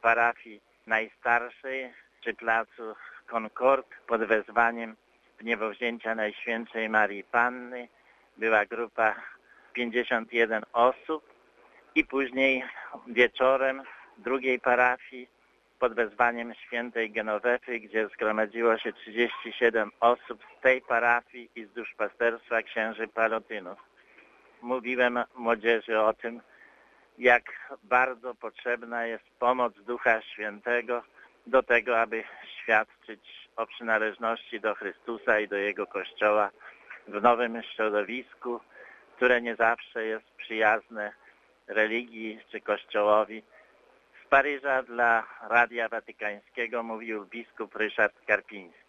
parafii najstarszej przy placu Concord pod wezwaniem Wniebowzięcia Najświętszej Marii Panny. Była grupa 51 osób i później wieczorem drugiej parafii pod wezwaniem świętej Genowefy, gdzie zgromadziło się 37 osób z tej parafii i z duszpasterstwa księży palotynów. Mówiłem młodzieży o tym, jak bardzo potrzebna jest pomoc Ducha Świętego do tego, aby świadczyć o przynależności do Chrystusa i do Jego Kościoła w nowym środowisku, które nie zawsze jest przyjazne religii czy Kościołowi. Z Paryża dla Radia Watykańskiego mówił biskup Ryszard Karpiński.